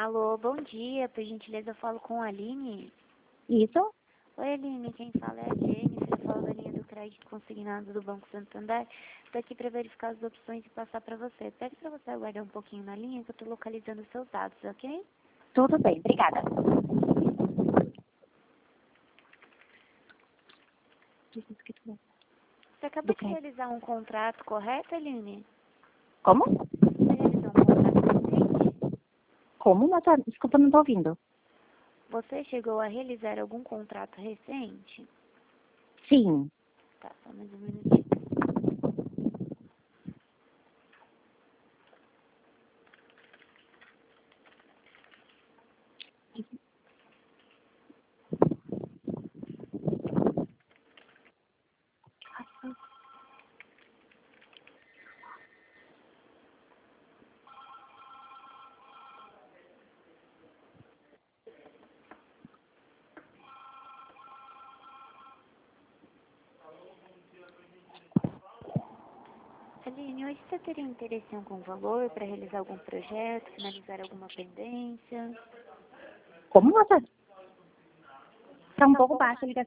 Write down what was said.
Alô, bom dia. Por gentileza, eu falo com a Aline. Isso? Oi, Aline. Quem fala é a Jennifer. Eu falo da linha do crédito consignado do Banco Santander. Estou aqui para verificar as opções e passar para você. Peço para você aguardar um pouquinho na linha que eu estou localizando os seus dados, ok? Tudo bem, obrigada. Você acabou de realizar um contrato, correto, Aline? Como? Você realizou um contrato recente? Como? Desculpa, não tô ouvindo. Você chegou a realizar algum contrato recente? Sim. Tá, só mais um minutinho. Aline, hoje você teria interesse em algum valor para realizar algum projeto, finalizar alguma pendência? Como, moça? Tá um pouco baixa a ligação.